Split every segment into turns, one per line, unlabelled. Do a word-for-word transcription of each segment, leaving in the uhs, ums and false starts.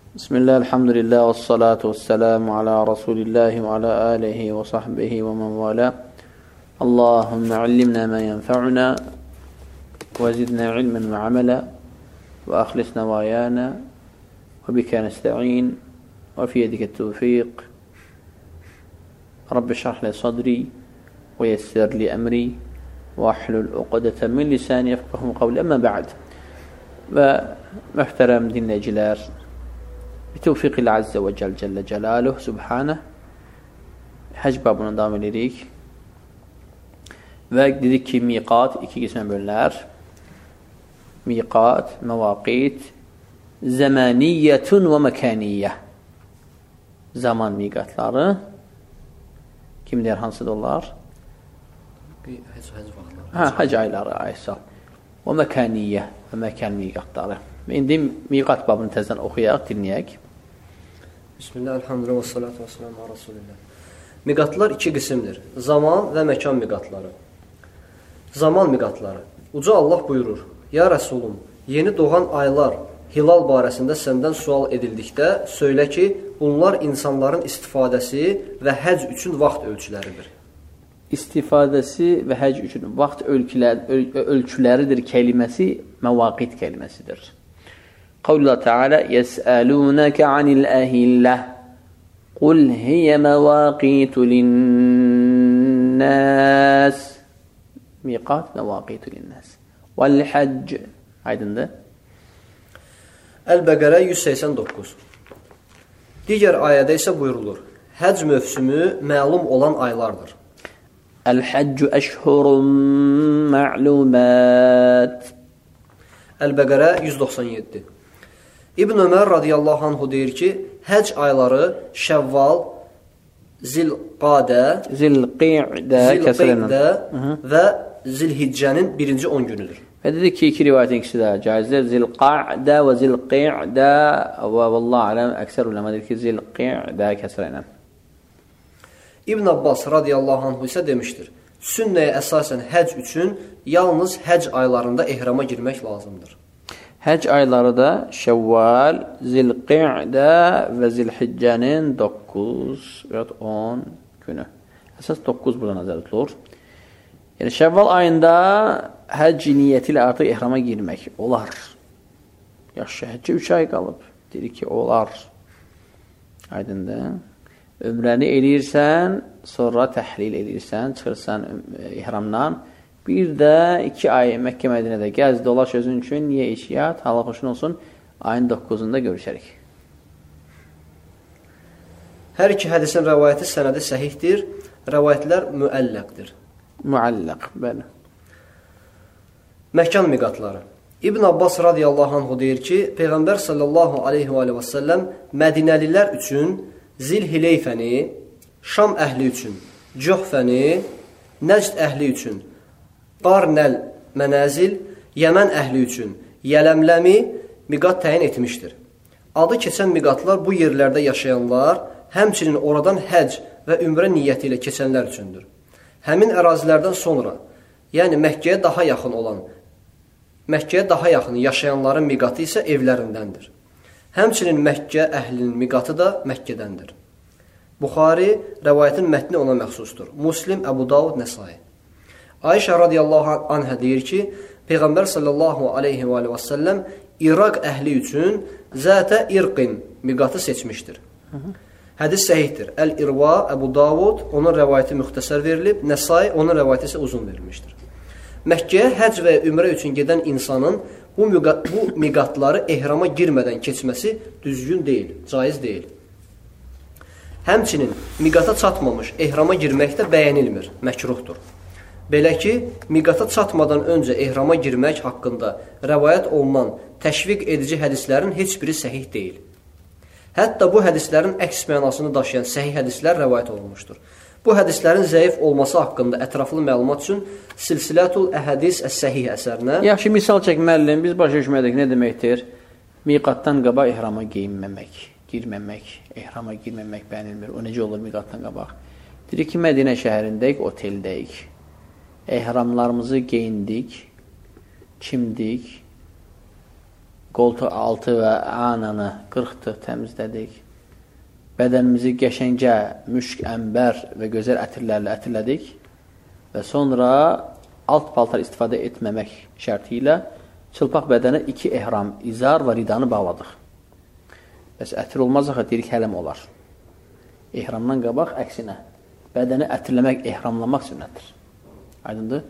Bismillah, elhamdülillah, ve salatu ve selamu ala Resulillahi ve ala alihi ve sahbihi ve men vala. Allahümme allimna ma yenfa'una ve zidna ilmen ve amela ve ahlisna ve ayana ve bika nesta'in ve fi yedike tevfik. Rabbi şrah li sadri ve yessir li emri ve ahlul uqdeten min lisani yefkahu kavli. Amma ba'd. Ve muhterem dinleyiciler, bitevfikil azze ve cel celle celaluhu subhaneh hac babına devam edirik ve dedik ki miqat iki qismə bölünər. Miqat, mevaqit, zamaniyyətun və məkaniyyə. Zaman miqatları kimdir, hansıdır onlar? Ha, hac ayları aysa və məkaniyyə və məkan miqatları. İndi miqat babını təzdən oxuyaq, dinləyək.
Bismillah, elhamdülillah, və salatu və selamu ala Rasulillah. Miqatlar iki qismdir. Zaman və məkan miqatları. Zaman miqatları. Uca Allah buyurur: Ya Rəsulum, yeni doğan aylar, hilal barəsində səndən sual edildikdə söylə ki, bunlar insanların istifadəsi və həc üçün vaxt ölçüləridir.
İstifadəsi və həc üçün vaxt ölçülər, öl ölçüləridir keliməsi məvaqit keliməsidir. Qavlullah Teala yes'alunaka anil ahillah qul hiye mevaqitu linnas. Miqat mevaqitu linnas. Vel hac. Aydındır?
Əl-Bəqərə yüz səksən doqquz. Digər ayədə isə buyurulur: Həc mövsümü məlum olan aylardır.
El-haccu eşhurun ma'lumat.
Əl-Bəqərə yüz doxsan yeddi. İbn Ömər radiyallahu anhu deyir ki, həc ayları Şəvval, Zilqadə,
Zilqi'də,
Zilqi'də və Zilhiccənin birinci on günüdür.
Və dedik ki, iki rivayetin ikisi də caizdir. Zilqa'də və Zilqi'də və vallahu aləm əksər uləmə deyir ki, Zilqi'də kəsrə ilə.
İbn Abbas radiyallahu anhu isə demişdir: Sünnəyə əsasən həc üçün yalnız həc aylarında ehrama girmək lazımdır.
Həc ayları da Şəvval, Zilqi'də və Zilhiccənin doqquz və on günü. Əsas doqquz burada nəzərdə tutulur. Yəni Şəvval ayında həc niyyəti ilə artıq ehrama girmək olar. Yaxşı, həccə üç ay qalıb. Dedik ki, olar. Aydındır. Ömrəni eləyirsən, sonra təhlil eləyirsən, çıxırsan ihramdan. Bir də iki ay Məkkə Mədinədə gəz, dolaş özün üçün, niyə iş yat, Allah xoşun olsun, ayın doqquzunda görüşərik.
Hər iki hədisin rəvayəti sənədi səhihdir, rəvayətlər müəlləqdir.
Müəlləq, bəli.
Məkan miqatları. İbn Abbas radiyallahu anhu deyir ki, Peyğəmbər sallallahu aleyhi və səlləm Mədinəlilər üçün Zilhileyfəni, Şam əhli üçün Cöhfəni, Nəcd əhli üçün Qarnəl Mənəzil, Yəmən əhli üçün Yələmləmi miqat təyin etmişdir. Adı keçən miqatlar bu yerlərdə yaşayanlar, həmçinin oradan həc və ümrə niyyəti ilə keçənlər üçündür. Həmin ərazilərdən sonra, yəni Məkkəyə daha yaxın olan, Məkkəyə daha yaxın yaşayanların miqatı isə evlərindəndir. Həmçinin Məkkə əhlinin miqatı da Məkkədəndir. Buxari rəvayətin mətni ona məxsusdur. Muslim, Əbu Davud, Nəsai. Ayşə radiyallahu anhə deyir ki, Peyğəmbər sallallahu aleyhi və səlləm İraq əhli üçün Zətə İrqin miqatı seçmişdir. Hədis səhihdir. Əl-İrva, Əbu Davud, onun rəvayəti müxtəsər verilib, Nəsai, onun rəvayəti isə uzun verilmişdir. Məkkəyə həc və ümrə üçün gedən insanın bu, bu miqatları ehrama girmədən keçməsi düzgün deyil, caiz deyil. Həmçinin miqata çatmamış ehrama girmək də bəyənilmir, məkruhdur. Belə ki, miqata çatmadan öncə ehrama girmək haqqında rəvayət olunan təşviq edici hədislərin heç biri səhih deyil. Hətta bu hədislərin əks mənasını daşıyan səhih hədislər rəvayət olunmuşdur. Bu hədislərin zəif olması haqqında ətraflı məlumat üçün Silsilətul Əhədis Əs-Səhih əsərinə...
Yaxşı, misal çəkməliyim, biz başa düşmədik nə deməkdir? Miqatdan qabaq ehrama geyinməmək, girməmək, ehrama girməmək bəyənilmir. O necə olur miqatdan qabaq? Dedik ki, Mədinə şəhərindəyik, oteldəyik. Ehramlarımızı geyindik, çimdik, qoltuq altı və ananı qırxdıq, təmizlədik. Bədənimizi qəşəngə, müşk, əmbər və gözəl ətirlərlə ətirlədik və sonra alt paltar istifadə etməmək şərti ilə çılpaq bədənə iki ehram, izar və ridanı bağladıq. Bəs ətir olmaz axı, deyirik hələm olar. Ehramdan qabaq əksinə, bədəni ətirləmək, ehramlamaq sünnətdir. Aydındır?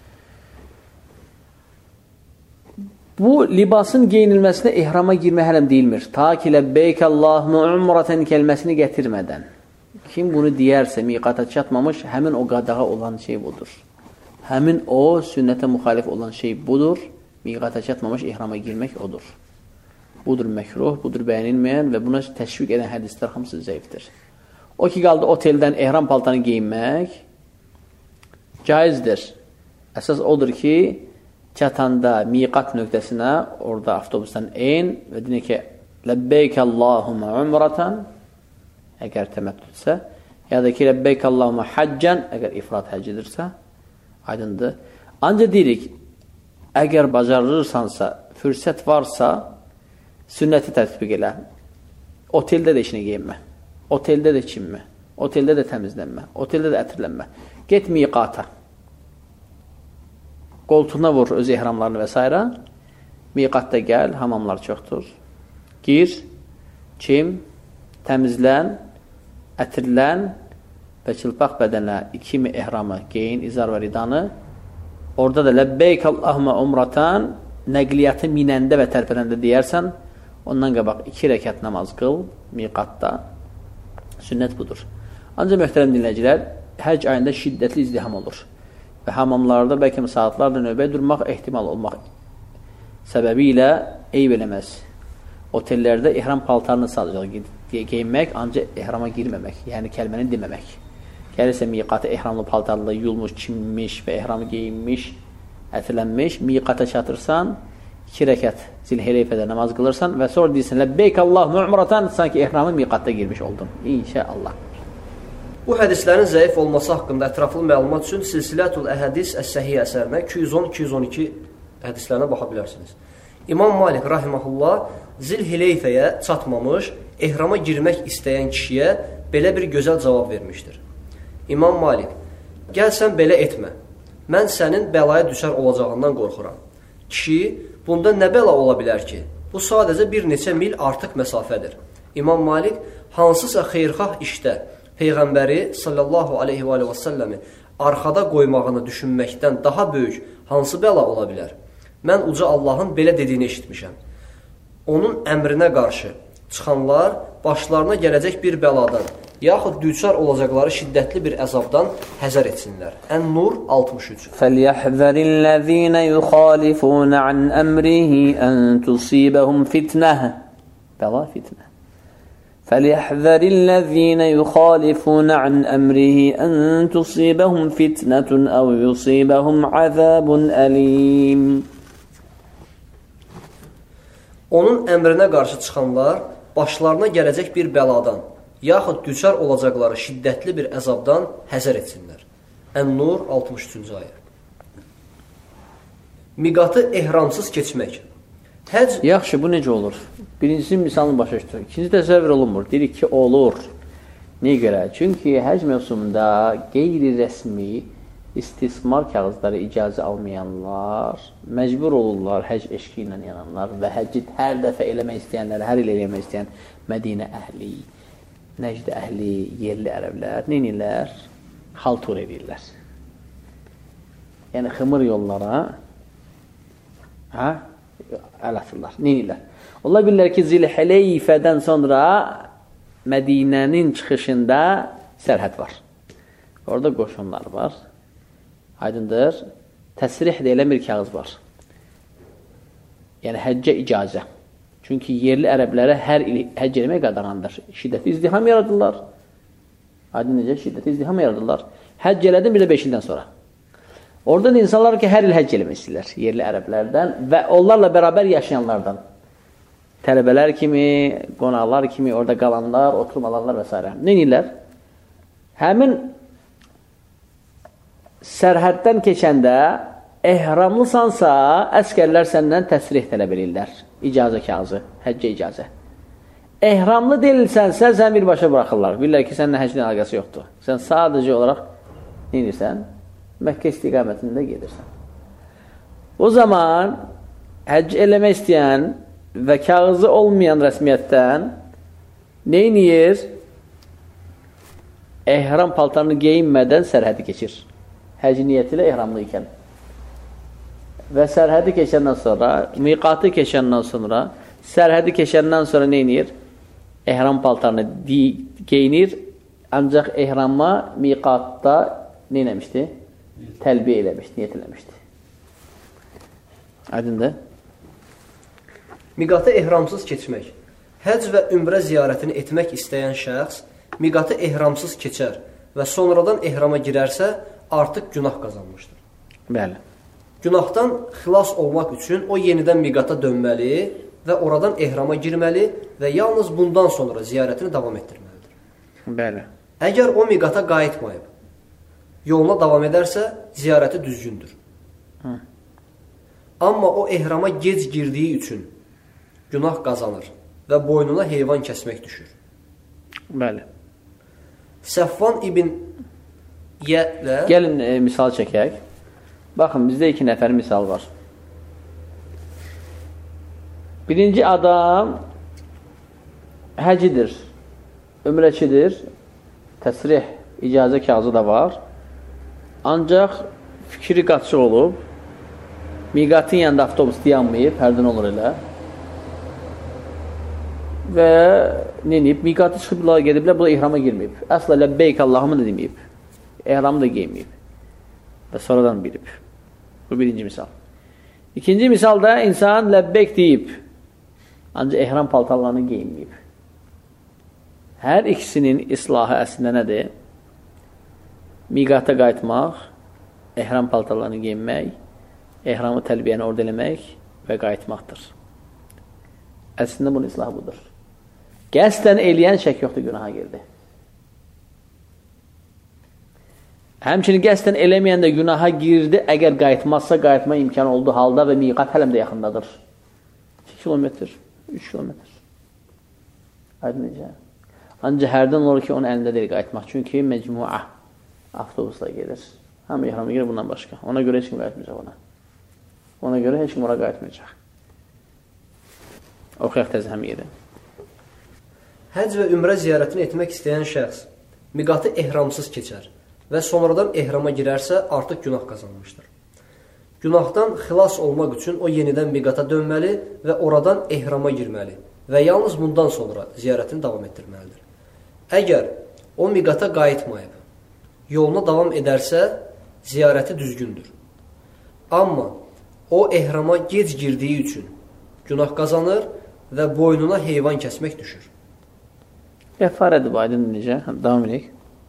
Bu, libasın geyinilməsinə ehrama girmə hələm deyilmir. Ta ki, ləbbeyk Allahümə umrətən kəlməsini gətirmədən. Kim bunu deyərsə, miqata çatmamış, həmin o qadağa olan şey budur. Həmin o, sünnətə müxalif olan şey budur. Miqata çatmamış, ehrama girmək odur. Budur məkruh, budur bəyənilməyən və buna təşviq edən hədislər hamısı zəifdir. O ki, qaldı oteldən ehram paltanı geyinmək caizdir. Əsas odur ki, çatanda miqat nöqtəsinə, orada avtobusdan eyn və deyək ki, ləbbeyk Allahümə umratan, əgər təməttüdsə, ya da ki, ləbbeyk Allahümə haccən, əgər ifrat həccidirsə, aydındır. Ancaq deyirik, əgər bacarırsansa, fürsət varsa, sünnəti tətbiq elə. Oteldə də işinə geyinmə. Oteldə də çinmə. Oteldə də təmizlənmə. Oteldə də ətirlənmə. Get miqata. Qoltuğuna vur öz ehramlarını və s. Miqatda gəl, hamamlar çoxdur. Gir, çim, təmizlən, ətirlən və çılpaq bədənə iki mi ehramı geyin, izar və ridanı. Orada da ləbbeyk Allahümə umratan, nəqliyyatı minəndə və tərpənəndə deyərsən, ondan qabaq iki rəkat namaz qıl, miqatda. Sünnət budur. Ancaq möhtərəm dinləyicilər, həcc ayında şiddətli izdiham olur. Və hamamlarda bəlkə saatlarla növbəyə durmaq ehtimal olmaq səbəbi ilə eyb eləməz. Otellərdə ehram paltarını sadəcə geyinmək, ancaq ehrama girməmək, yəni kəlməni deməmək. Gəlirsə miqata ehramlı paltarlı, yulmuş, çinmiş və ehramı geyinmiş, ətirlənmiş, miqata çatırsan, iki rəkat zilhəleyfədə namaz qılırsan və sonra deyirsən, ləbbeyk Allahümə umratan, sanki ehramı miqatda girmiş oldun. İnşallah.
Bu hədislərin zəif olması haqqında ətraflı məlumat üçün Silsilətul Əhədis Əs-Səhiyyə əsərinə iki yüz on iki yüz on iki hədislərinə baxa bilərsiniz. İmam Malik rahiməhullah Zilhileyfəyə çatmamış, ehrama girmək istəyən kişiyə belə bir gözəl cavab vermişdir. İmam Malik, gəl sən belə etmə, mən sənin bəlaya düşər olacağından qorxuram. Kişi, bunda nə bəla ola bilər ki? Bu sadəcə bir neçə mil artıq məsafədir. İmam Malik hansısa xeyrxah işdə Peyğəmbəri sallallahu aleyhi və aleyhi və səlləmi arxada qoymağını düşünməkdən daha böyük hansı bəla ola bilər? Mən uca Allahın belə dediyini eşitmişəm. Onun əmrinə qarşı çıxanlar başlarına gələcək bir bəladan, yaxud düçar olacaqları şiddətli bir əzabdan həzər etsinlər. Ən-Nur altmış üç.
فَلْيَحْذَرِ يُخَالِفُونَ عَنْ أَمْرِهِ أَنْ تُصِيبَهُمْ فِتْنَةً Bəla fitnə. فَلْيَحْذَرِ الَّذِينَ يُخَالِفُونَ عَنْ أَمْرِهِ أَنْ تُصِيبَهُمْ فِتْنَةٌ أَوْ يُصِيبَهُمْ عَذَابٌ أَلِيمٌ
Onun əmrinə qarşı çıxanlar başlarına gələcək bir bəladan, yaxud düçar olacaqları şiddətli bir əzabdan həzər etsinlər. Ən-Nur altmış üçüncü ayə. Miqatı ehramsız keçmək. Həc...
Yaxşı, bu necə olur? Birincisi misalını başa düşdür. İkinci təsəvvür olunmur. Dedik ki, olur. Niyə görə? Çünki həc mövsumunda qeyri-rəsmi istismar kağızları icazə almayanlar məcbur olurlar həc eşqi ilə yananlar və həcci hər dəfə eləmək istəyənlər, hər il eləmək istəyən Mədinə əhli, Nəcd əhli, yerli ərəblər nə edirlər? Xaltur edirlər. Yəni xımır yollara hə? Əl atırlar. Nə edirlər? Onlar bilirlər ki, Zilhəleyfədən sonra Mədinənin çıxışında sərhəd var. Orada qoşunlar var. Aydındır. Təsrih deyilən bir kağız var. Yəni həccə icazə. Çünki yerli ərəblərə hər il həcc eləmək qadağandır. Şiddətli izdiham yaradırlar. Aydın necə? Şiddətli izdiham yaradırlar. Həcc elədim bir də beş ildən sonra. Oradan insanlar ki, hər il həcc eləmək istəyirlər yerli ərəblərdən və onlarla bərabər yaşayanlardan. Tələbələr kimi, qonaqlar kimi, orada qalanlar, oturmalarlar və s. Nə edirlər? Həmin sərhəddən keçəndə ehramlısansa, əskərlər səndən təsrih tələb edirlər. icazə kağızı, həccə icazə. Ehramlı deyilsənsə, sən birbaşa buraxırlar. Bilirlər ki, sənin həclə əlaqəsi yoxdur. Sən sadəcə olaraq nə edirsən? Məkkə istiqamətində gedirsən. O zaman həcc eləmək istəyən və kağızı olmayan rəsmiyyətdən nə edir? Ehram paltarını geyinmədən sərhədi keçir. Həcc niyyəti ilə ehramlı ikən. Və sərhədi keçəndən sonra, miqatı keçəndən sonra, sərhədi keçəndən sonra nə edir? Ehram paltarını geyinir, ancaq ehrama miqatda nə eləmişdi? Təlbiyə eləmişdi, niyyət eləmişdi. Aydındır?
Miqatı ehramsız keçmək. Həcc və ümrə ziyarətini etmək istəyən şəxs miqatı ehramsız keçər və sonradan ehrama girərsə, artıq günah qazanmışdır.
Bəli.
Günahdan xilas olmaq üçün o yenidən miqata dönməli və oradan ehrama girməli və yalnız bundan sonra ziyarətini davam etdirməlidir.
Bəli.
Əgər o miqata qayıtmayıb, yoluna davam edərsə, ziyarəti düzgündür. Hı. Amma o ehrama gec girdiyi üçün günah qazanır və boynuna heyvan kəsmək düşür.
Bəli.
Səfvan ibn Yələ...
Gəlin e, misal çəkək. Baxın, bizdə iki nəfər misal var. Birinci adam həcidir, ömrəçidir, təsrih, icazə kağızı da var. Ancaq fikri qaçıq olub, miqatın yanında avtobus dayanmayıb, hərdən olur elə. Və neniyib, miqatı çıxıb gediblər, bu da ihrama girməyib. Əsla ləbbeyk Allahımı da deməyib. Ehramı da geyməyib. Və sonradan bilib. Bu birinci misal. İkinci misalda insan ləbbeyk deyib, ancaq ehram paltarlarını geyməyib. Hər ikisinin islahı əslində nədir? Miqata qayıtmaq, ehram paltarlarını geymək, ehramı təlbiyəni orada eləmək və qayıtmaqdır. Əslində bunun islahı budur. Qəsdən eləyən şək yoxdur, günaha girdi. Həmçinin qəsdən eləməyən də günaha girdi, əgər qayıtmazsa, qayıtma imkanı olduğu halda və miqat hələm də yaxındadır. iki kilometr, üç kilometr. Aydın necə? Ancaq hərdən olur ki, onun əlində deyil qayıtmaq. Çünki məcmua avtobusla gedir. Həm ihrama girir bundan başqa. Ona görə heç kim qayıtmayacaq ona. Ona görə heç kim ora qayıtmayacaq. Oxuyaq təzə həm yeri.
Həcc və ümrə ziyarətini etmək istəyən şəxs miqatı ehramsız keçər və sonradan ehrama girərsə, artıq günah qazanmışdır. Günahdan xilas olmaq üçün o yenidən miqata dönməli və oradan ehrama girməli və yalnız bundan sonra ziyarətini davam etdirməlidir. Əgər o miqata qayıtmayıb, yoluna davam edərsə, ziyarəti düzgündür. Amma o ehrama gec girdiyi üçün günah qazanır və boynuna heyvan kəsmək düşür.
Qəfarədir bu, aydın necə? Davam edək.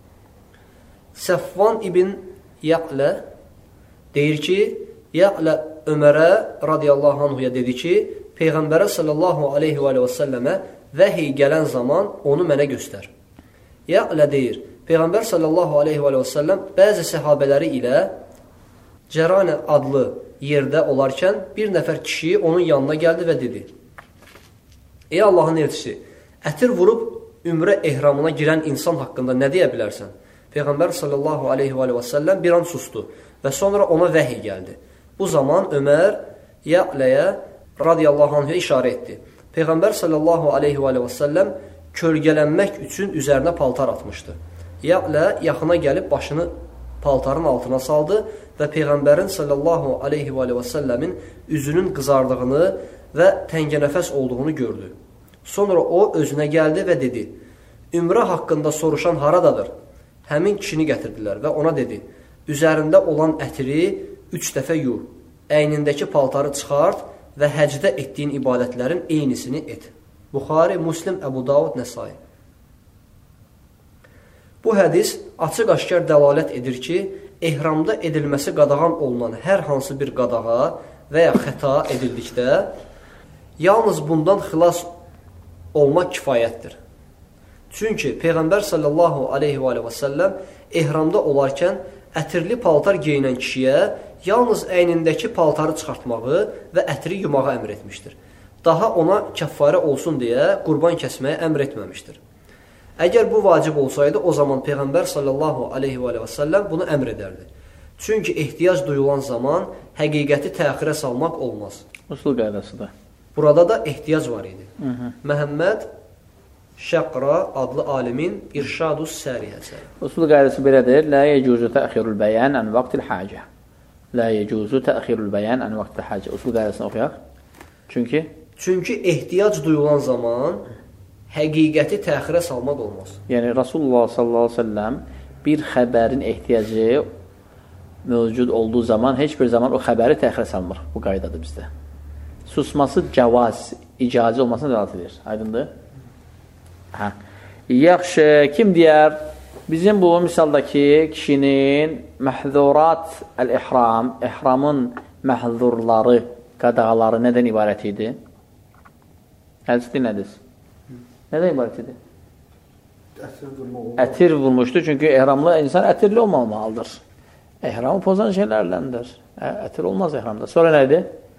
Səfvan ibn Yə'lə deyir ki, Yə'lə Ömərə radiyallahu anhuya dedi ki, Peyğəmbərə sallallahu aleyhi və səlləmə vəhiy gələn zaman onu mənə göstər. Yə'lə deyir, Peyğəmbər sallallahu aleyhi və səlləm bəzi səhabələri ilə Cəranə adlı yerdə olarkən bir nəfər kişi onun yanına gəldi və dedi, ey Allahın elçisi, ətir vurub ümrə ehramına girən insan haqqında nə deyə bilərsən? Peyğəmbər sallallahu aleyhi və səlləm bir an sustu və sonra ona vəhiy gəldi. Bu zaman Ömər Ya'ləyə radiyallahu anhə işarə etdi. Peyğəmbər sallallahu aleyhi və səlləm kölgələnmək üçün üzərinə paltar atmışdı. Ya'lə yaxına gəlib başını paltarın altına saldı və Peyğəmbərin sallallahu aleyhi və səlləmin üzünün qızardığını və təngənəfəs olduğunu gördü. Sonra o özünə gəldi və dedi, ümrə haqqında soruşan haradadır? Həmin kişini gətirdilər və ona dedi, üzərində olan ətiri üç dəfə yu, əynindəki paltarı çıxart və həcdə etdiyin ibadətlərin eynisini et. Buxari, Müslim, Əbu Davud, Nəsai. Bu hədis açıq-aşkar dəlalət edir ki, ehramda edilməsi qadağan olunan hər hansı bir qadağa və ya xəta edildikdə, yalnız bundan xilas olmaq kifayətdir. Çünki Peyğəmbər sallallahu aleyhi və səlləm ehramda olarkən ətirli paltar geyinən kişiyə yalnız əynindəki paltarı çıxartmağı və ətiri yumağı əmr etmişdir. daha ona kəffarə olsun deyə qurban kəsməyə əmr etməmişdir. Əgər bu vacib olsaydı, o zaman Peyğəmbər sallallahu aleyhi və səlləm bunu əmr edərdi. Çünki ehtiyac duyulan zaman həqiqəti təxirə salmaq olmaz.
Usul qaydasıdır.
Burada da ehtiyac var idi. Hı -hı. Məhəmməd Şəqra adlı alimin İrşadus Səriyəsi.
Usul qaydası belədir. La yecuzu təxirul bəyan an vaqtil hacə. La yecuzu təxirul bəyan an vaqtil hacə. Usul qaydasını oxuyaq. Çünki
Çünki ehtiyac duyulan zaman həqiqəti təxirə salmaq olmaz.
Yəni Rasulullah sallallahu əleyhi və səlləm bir xəbərin ehtiyacı mövcud olduğu zaman heç bir zaman o xəbəri təxirə salmır. Bu qaydadır bizdə. Susması cavaz, icazə olmasına dəlalət edir. Aydındır? Hə. Yaxşı, kim deyər? Bizim bu misaldakı kişinin məhzurat əl-ihram, ihramın məhzurları, qadağaları nədən ibarət idi? Hədis dinlədiniz. Nədən ibarət idi? Ətir vurmuşdu. Çünki ehramlı insan ətirli olmamalıdır. Ehramı pozan şeylərləndir. Ətir olmaz ehramda. Sonra nədir?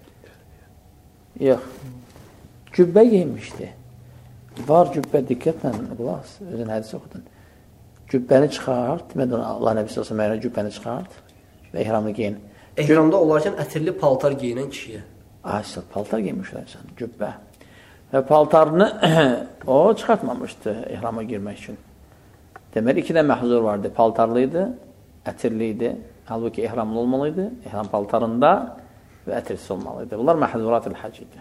Yox. Cübbə giymişdi. Var cübbə, diqqətlə, qulaq, özün hədisi oxudun. Cübbəni çıxart, demədən Allah nəbisi olsa mənə cübbəni çıxart və ehramı giyin.
Ehramda olarkən ətirli paltar giyinən kişiyə.
Asıl paltar giymişlər insan, cübbə. Və paltarını o çıxartmamışdı ehrama girmək üçün. Deməli, iki də məhzur vardı. Paltarlıydı, ətirliydi. Halbuki ehramlı olmalıydı. Ehram paltarında və ətirsiz olmalıydı. Bunlar məhzurat-ül hac idi.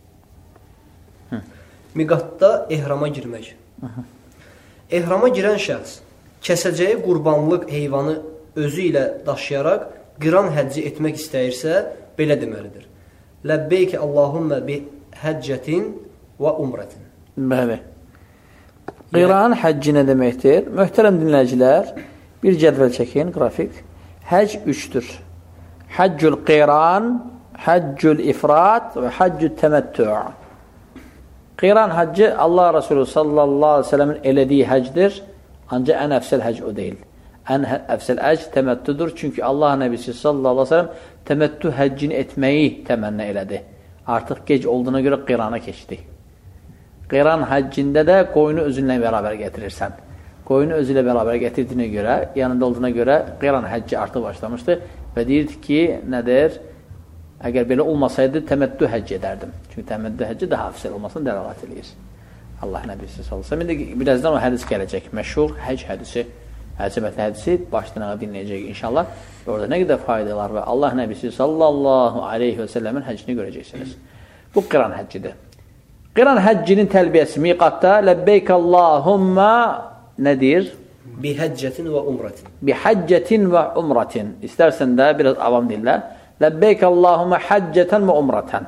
Miqatda ehrama girmək. Ehrama girən şəxs kəsəcəyi qurbanlıq heyvanı özü ilə daşıyaraq qiran həcci etmək istəyirsə, belə deməlidir. Ləbbeyki Allahümmə bi həccətin və umrətin.
Bəli. Qiran həcci nə deməkdir? Möhtərəm dinləyicilər, bir cədvəl çəkin, qrafik. Həc üçdür. Həccül qiran, həccül ifrat və həccül təməttü'. Qiran həccı Allah Resulü sallallahu aleyhi ve sellemin elədiyi həcdir. Ancaq ən əfsəl həc o deyil. Ən əfsəl həc təməttüdür. Çünki Allah Nəbisi sallallahu aleyhi ve sellem təməttü həccini etməyi təmənnə elədi. Artıq gec olduğuna görə qirana keçdi. Qiran həccində də qoyunu özünlə bərabər gətirirsən. Qoyunu özü ilə bərabər gətirdiyinə görə, yanında olduğuna görə qiran həcci artıq başlamışdı və deyirdi ki, nədir? Əgər belə olmasaydı, təməttü həcc edərdim. Çünki təməttü həcci daha əfsəl olmasını dəlalət edir. Allah Nəbisi sallallahu əleyhi və səlləm. İndi birazdan o hədis gələcək. Məşhur həcc hədisi, həcəbətli hədisi başdan ayağa dinləyəcək inşallah. Orada nə qədər faydalar və Allah Nəbisi sallallahu aleyhi və səlləmin həccini görəcəksiniz. Bu qiran həccidir. Qiran həccinin təlbiyəsi miqatda ləbbeyk Allahumma nədir?
Bi həccətin və umrətin.
Bi həccətin və umrətin. İstərsən də biraz avam dillə. Ləbbeyk Allahumma həccətən və umrətən.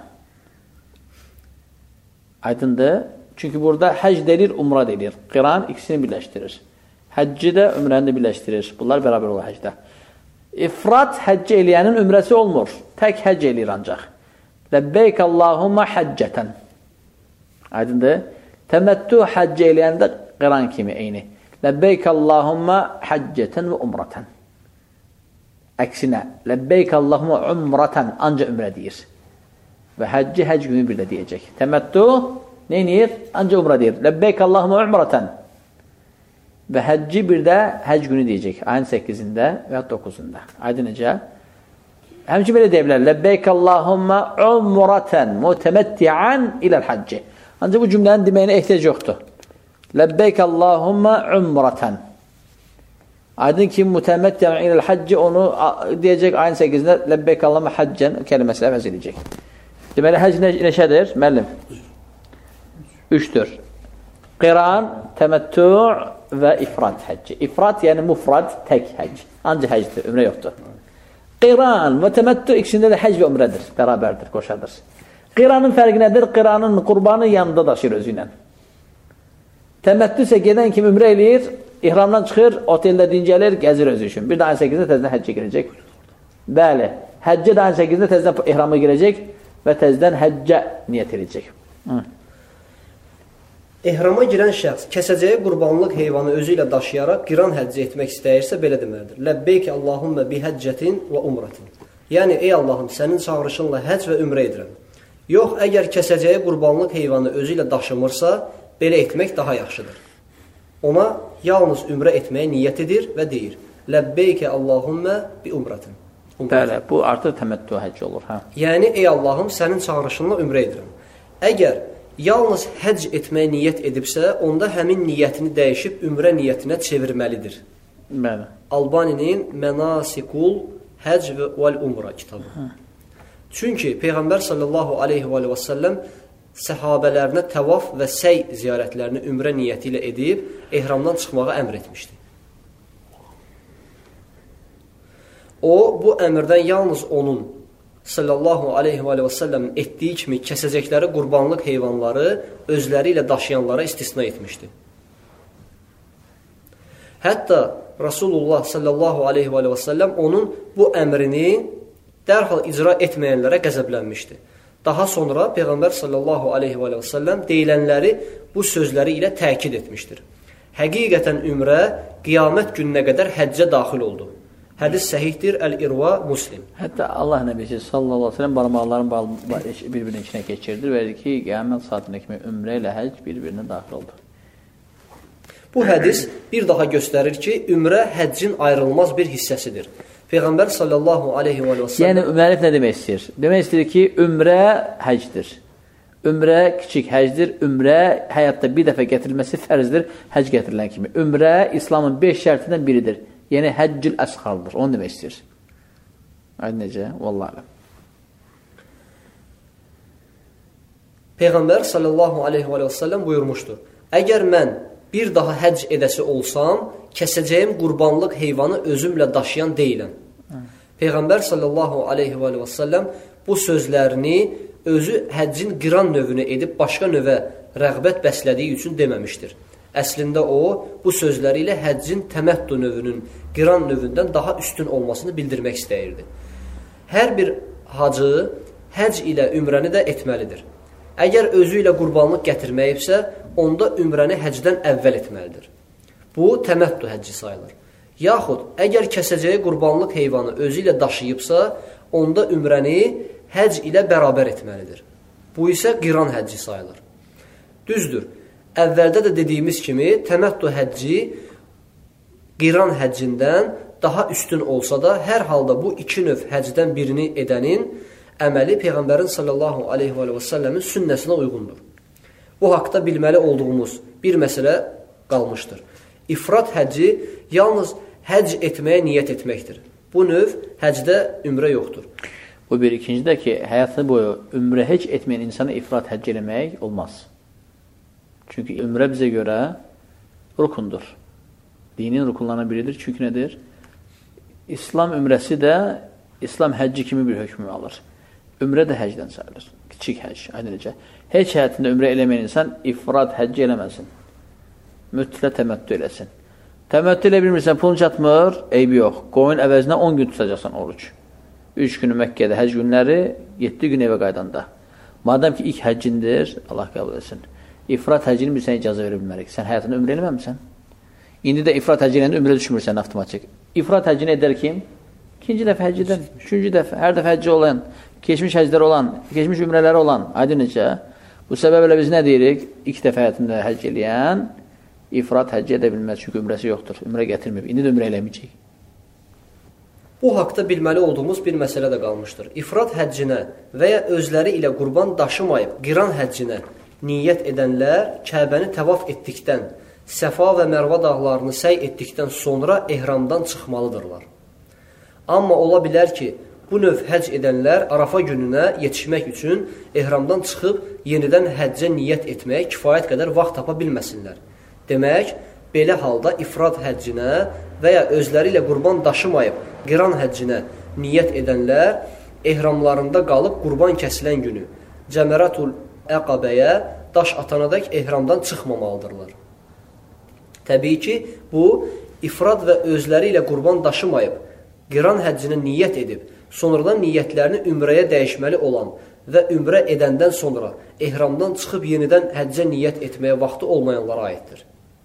Aydındır. Çünki burada həc deyilir, umra deyilir. Qiran ikisini birləşdirir. Həcci də, ümrəni də birləşdirir. Bunlar bərabər olur həcdə. İfrat həcc eləyənin ümrəsi olmur. Tək həcc eləyir ancaq. Ləbbeyk Allahumma həccətən. Aydındır. Təməttü həcc eləyəndə qiran kimi eyni. Ləbbeyk Allahumma həccətən və umrətən. Əksinə, ləbbeyk Allahumma umrətən ancaq ümrə deyir. Və həcci həcc günü bir də deyəcək. Təməttü neynir? Ancaq umrə deyir. Ləbbeyk Allahumma umrətən. Və həcci bir də həcc günü deyəcək. Ayın səkkizində və ya doqquzunda. Aydın necə? Həmçin belə deyə bilər. Ləbbeyk Allahumma umrətən mütəmətti'an iləl həcci. Ancaq bu cümlənin deməyinə ehtiyac yoxdur. Ləbbeyk Allahumma umrətən. Aydın ki, mütəmətti'an iləl həcci onu deyəcək ayın səkkizində Ləbbeyk Allahumma həccən kəlməsi əvəz edəcək. Deməli, həcc neçədir? Müəllim? Üçdür. Qiran, təməttü' və ifrat həcci. İfrat yəni mufrad, tək həcc. Ancaq həcdir, ümrə yoxdur. Qiran və təməttü' ikisində də həcc və ümrədir, bərabərdir, qoşadır. Qiranın fərqi nədir? Qiranın qurbanı yanında daşır özü ilə. Təməttü isə gedən kimi ümrə eləyir, ihramdan çıxır, oteldə dincəlir, gəzir özü üçün. Bir də ayın səkkizində təzdən həccə girəcək. Bəli, həccə də ayın səkkizində təzdən ihrama girəcək və təzdən həccə niyyət edəcək. Hı.
Ehrama girən şəxs kəsəcəyi qurbanlıq heyvanı özü ilə daşıyaraq qiran həcci etmək istəyirsə belə deməlidir. Ləbbeyk Allahümmə bi həccətin və umrətin. Yəni, ey Allahım, sənin çağırışınla həcc və ümrə edirəm. Yox, əgər kəsəcəyi qurbanlıq heyvanı özü ilə daşımırsa, belə etmək daha yaxşıdır. Ona yalnız ümrə etməyə niyyət edir və deyir: Ləbbeykə Allahümmə bi umratin.
Bəli, bu artıq təməttü həcc olur. Hə?
Yəni, ey Allahım, sənin çağırışınla ümrə edirəm. Əgər yalnız həcc etməyə niyyət edibsə, onda həmin niyyətini dəyişib ümrə niyyətinə çevirməlidir.
Bəli.
Albaninin Mənasikul Həcc və Vəl-Umra kitabı. Hə. Çünki Peyğəmbər sallallahu aleyhi və səlləm səhabələrinə təvaf və səy ziyarətlərini ümrə niyyəti ilə edib, ehramdan çıxmağa əmr etmişdi. O, bu əmrdən yalnız onun sallallahu aleyhi və səlləmin etdiyi kimi kəsəcəkləri qurbanlıq heyvanları özləri ilə daşıyanlara istisna etmişdi. Hətta Rasulullah sallallahu aleyhi və səlləm onun bu əmrini dərhal icra etməyənlərə qəzəblənmişdi. Daha sonra Peyğəmbər sallallahu aleyhi və səlləm deyilənləri bu sözləri ilə təkid etmişdir. Həqiqətən ümrə qiyamət gününə qədər həccə daxil oldu. Hədis səhihdir, Əl-İrva Muslim.
Hətta Allah Nəbisi sallallahu aleyhi və səlləm barmaqların bir-birinin içinə keçirdir və ki, qiyamət saatında kimi ümrə ilə həcc bir-birinə daxil oldu.
Bu hədis bir daha göstərir ki, ümrə həccin ayrılmaz bir hissəsidir. Peyğəmbər sallallahu aleyhi və səlləm...
Yəni, müəllif nə demək istəyir? Demək istəyir ki, ümrə həcdir. Ümrə kiçik həcdir. Ümrə həyatda bir dəfə gətirilməsi fərzdir, həcc gətirilən kimi. Ümrə İslamın beş şərtindən biridir. Yəni, həccül əsxaldır. Onu demək istəyir. Aydın necə? Vallahi aləm.
Peyğəmbər sallallahu aleyhi və səlləm buyurmuşdur: Əgər mən bir daha həcc edəsi olsam, kəsəcəyim qurbanlıq heyvanı özümlə daşıyan deyiləm. Hı. Peyğəmbər sallallahu aleyhi və səlləm bu sözlərini özü həccin qiran növünü edib başqa növə rəğbət bəslədiyi üçün deməmişdir. Əslində o, bu sözləri ilə həccin təməttü növünün qiran növündən daha üstün olmasını bildirmək istəyirdi. Hər bir hacı həcc ilə ümrəni də etməlidir. Əgər özü ilə qurbanlıq gətirməyibsə, onda ümrəni həcdən əvvəl etməlidir. Bu, təməttü həcci sayılır. Yaxud, əgər kəsəcəyi qurbanlıq heyvanı özü ilə daşıyıbsa, onda ümrəni həcc ilə bərabər etməlidir. Bu isə qiran həcci sayılır. Düzdür, əvvəldə də dediyimiz kimi, təməttü həcci qiran həccindən daha üstün olsa da, hər halda bu iki növ həcdən birini edənin əməli Peyğəmbərin sallallahu aleyhi və səlləmin sünnəsinə uyğundur. Bu haqda bilməli olduğumuz bir məsələ qalmışdır. İfrat həcci yalnız həcc etməyə niyyət etməkdir. Bu növ həcdə ümrə yoxdur.
Bu bir ikinci də ki, həyatı boyu ümrə heç etməyən insana ifrat həcc eləmək olmaz. Çünki ümrə bizə görə rukundur. Dinin rukunlarına biridir. Çünki nədir? İslam ümrəsi də İslam həcci kimi bir hökmü alır. Ümrə də həcdən sayılır. Kiçik həcc, aydınca. Heç həyatında ümrə eləməyən insan ifrat həcc eləməsin. Mütlə təməttü eləsin. Təməttü elə bilmirsən, pulun çatmır, eybi yox. Qoyun əvəzinə on gün tutacaqsan oruç. üç günü Məkkədə həcc günləri, yeddi gün evə qaydanda. Madəm ki, ilk həccindir, Allah qəbul etsin. İfrat həccini bir sən icazə verə bilmərik. Sən həyatında ümrə eləməmsən. İndi də ifrat həcci eləndə ümrə düşmürsən avtomatik. İfrat həccini edər kim? İkinci dəfə həcc edən, üçüncü dəfə, hər dəfə həcci olan, keçmiş həcclər olan, keçmiş ümrələri olan, aydın necə? Bu səbəblə biz nə deyirik? İlk dəfə həyatında həcc eləyən ifrat həcc edə bilməz, çünki ümrəsi yoxdur. Ümrə gətirməyib, indi də ümrə eləməyəcək.
Bu haqda bilməli olduğumuz bir məsələ də qalmışdır. İfrat həccinə və ya özləri ilə qurban daşımayıb qiran həccinə niyyət edənlər Kəbəni təvaf etdikdən, Səfa və Mərva dağlarını səy etdikdən sonra ehramdan çıxmalıdırlar. Amma ola bilər ki, bu növ həcc edənlər Arafa gününə yetişmək üçün ehramdan çıxıb yenidən həccə niyyət etməyə kifayət qədər vaxt tapa bilməsinlər. Demək, belə halda ifrat həccinə və ya özləri ilə qurban daşımayıb qiran həccinə niyyət edənlər ehramlarında qalıb qurban kəsilən günü Cəmeratul Əqabəyə daş atanadək ehramdan çıxmamalıdırlar. Təbii ki, bu ifrat və özləri ilə qurban daşımayıb qiran həccinə niyyət edib, sonradan niyyətlərini ümrəyə dəyişməli olan və ümrə edəndən sonra ehramdan çıxıb yenidən həccə niyyət etməyə vaxtı olmayanlara aiddir.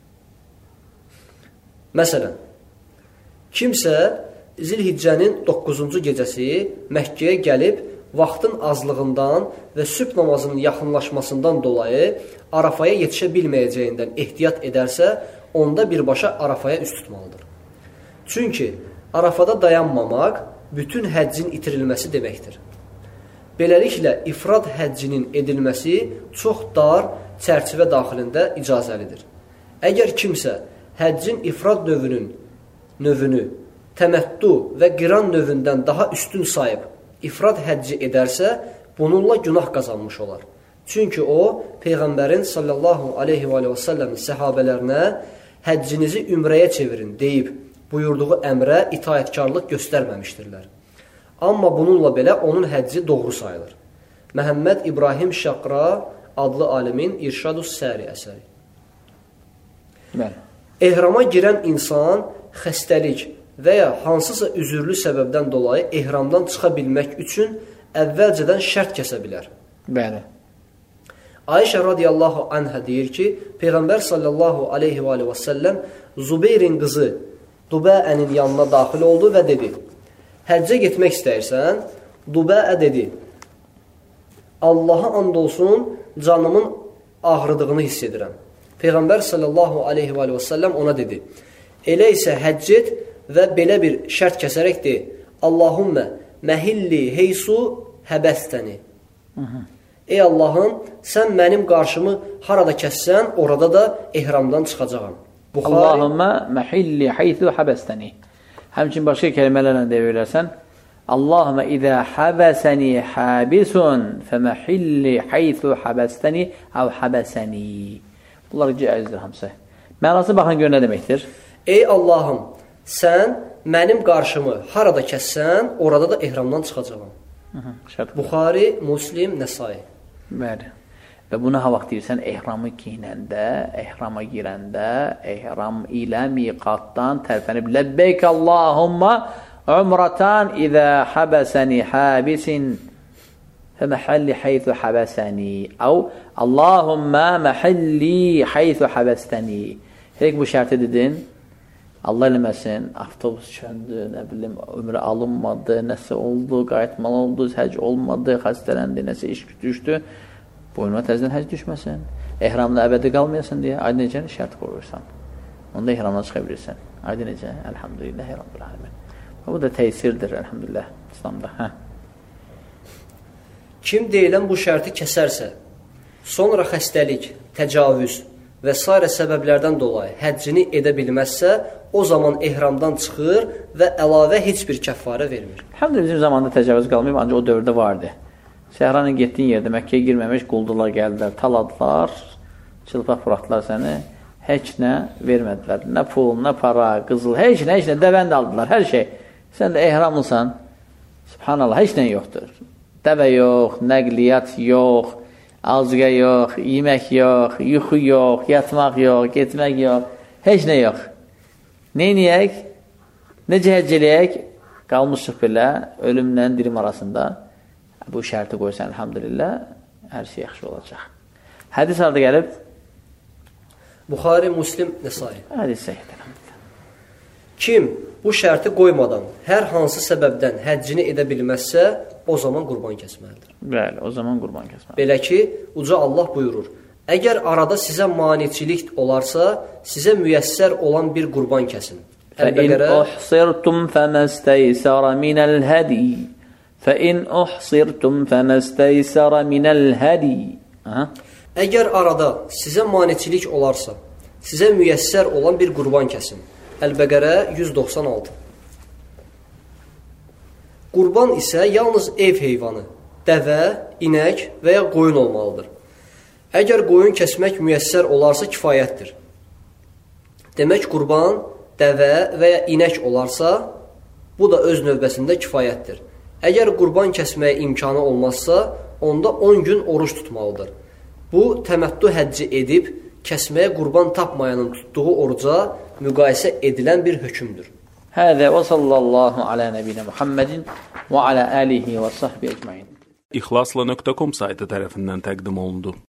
Məsələn, kimsə Zilhiccənin doqquzuncu gecəsi Məkkəyə gəlib vaxtın azlığından və sübh namazının yaxınlaşmasından dolayı Arafaya yetişə bilməyəcəyindən ehtiyat edərsə, onda birbaşa Arafaya üst tutmalıdır. Çünki Arafada dayanmamaq bütün həccin itirilməsi deməkdir. Beləliklə, ifrad həccinin edilməsi çox dar çərçivə daxilində icazəlidir. Əgər kimsə həccin ifrad növünün, növünü təməttu və qiran növündən daha üstün sayıb ifrad həcci edərsə, bununla günah qazanmış olar. Çünki o, Peyğəmbərin sallallahu aleyhi və səlləmin səhabələrinə həccinizi ümrəyə çevirin deyib buyurduğu əmrə itaətkarlıq göstərməmişdirlər. Amma bununla belə onun həcci doğru sayılır. Məhəmməd İbrahim Şaqra adlı alimin İrşad-ı Səri əsəri.
Bəli.
Ehrama girən insan xəstəlik və ya hansısa üzürlü səbəbdən dolayı ehramdan çıxa bilmək üçün əvvəlcədən şərt kəsə bilər.
Bəli.
Ayşə radiyallahu anhə deyir ki, Peyğəmbər sallallahu aleyhi və səlləm Zubeyrin qızı Dubəənin yanına daxil oldu və dedi, həccə getmək istəyirsən? Dubəə dedi, Allaha and olsun, canımın ağrıdığını hiss edirəm. Peyğəmbər sallallahu aleyhi və səlləm ona dedi, elə isə həcc et və belə bir şərt kəsərək de, Allahümmə məhilli heysu həbəstəni. Ey Allahım, sən mənim qarşımı harada kəssən, orada da ehramdan çıxacağam. Buxari...
Allahümmə məhilli heysu həbəstəni. Həmçin başqa kəlmələrlə deyə bilərsən. Allahümmə idə həbəsəni həbisun fəməhilli heysu həbəstəni əv həbəsəni. Bunlar cəizdir hamısı. Mənası baxın gör nə deməkdir?
Ey Allahım, sən mənim qarşımı harada kəssən, orada da ehramdan çıxacağam. Buxari, Muslim, Nəsai.
Bəli. Və buna ha vaxt deyirsən, ehramı giyinəndə, ehrama girəndə, ehram ilə miqatdan tərpənib, Ləbbeyk Allahumma umratan idə həbəsəni həbisin fəməhəlli heythu həbəsəni əv Allahumma məhəlli heythu həbəstəni. Heç bu şərti dedin, Allah eləməsin, avtobus çöndü, nə bilim, ömrə alınmadı, nəsə oldu, qayıtmalı oldu, həcc olmadı, xəstələndi, nəsə iş düşdü. Boynuna təzdən həcc düşməsin, ehramda əbədi qalmayasın deyə, aydın necə şərt qoyursan. Onda ehramdan çıxa bilirsən. Aydın necə, əlhamdülillah, Rabbil aləmin. Bu da təsirdir, əlhamdülillah, İslamda. Hə.
Kim deyilən bu şərti kəsərsə, sonra xəstəlik, təcavüz və s. səbəblərdən dolayı həccini edə bilməzsə, o zaman ehramdan çıxır və əlavə heç bir kəffarə vermir.
Əlhamdülillah, bizim zamanda təcavüz qalmayıb, ancaq o dövrdə vardı. Səhranın getdiyin yerdə Məkkəyə girməmiş quldurlar gəldilər, taladılar, çılpaq buraxdılar səni, heç nə vermədilər. Nə pul, nə para, qızıl, heç nə, heç nə, dəvən də aldılar, hər şey. Sən də ehramlısan, subhanallah, heç nə yoxdur. Dəvə yox, nəqliyyat yox, azqə yox, yemək yox, yuxu yox, yatmaq yox, getmək yox, heç nə yox. Neyniyək? Necə həcc eləyək? Qalmışıq belə, ölümlə dirim arasında. Bu şərti qoysan, əlhamdülillah, hər şey yaxşı olacaq. Hədis harada gəlib?
Buxari, Muslim, Nəsai.
Hədis səhiyyə, əlhamdülillah.
Kim bu şərti qoymadan hər hansı səbəbdən həccini edə bilməzsə, o zaman qurban kəsməlidir.
Bəli, o zaman qurban kəsməlidir.
Belə ki, Uca Allah buyurur, əgər arada sizə maniçilik olarsa, sizə müyəssər olan bir qurban kəsin.
Fəin uhsirtum fəməstəysərə minəl hədi. فَإِنْ أُحْصِرْتُمْ فَمَسْتَيْسَرَ مِنَ الْهَدِي.
Əgər arada sizə maniçilik olarsa, sizə müyəssər olan bir qurban kəsin. Əl-Bəqərə yüz doxsan altı. Qurban isə yalnız ev heyvanı, dəvə, inək və ya qoyun olmalıdır. Əgər qoyun kəsmək müyəssər olarsa kifayətdir. Demək, qurban, dəvə və ya inək olarsa, bu da öz növbəsində kifayətdir. Əgər qurban kəsməyə imkanı olmazsa, onda on gün oruç tutmalıdır. Bu, təməttu həcci edib, kəsməyə qurban tapmayanın tutduğu oruca müqayisə edilən bir hökümdür.
Həzə və sallallahu alə nəbinə Muhammedin və alə əlihi və sahbi ecmain.
İxlasla nöqtə com saytı tərəfindən təqdim olundu.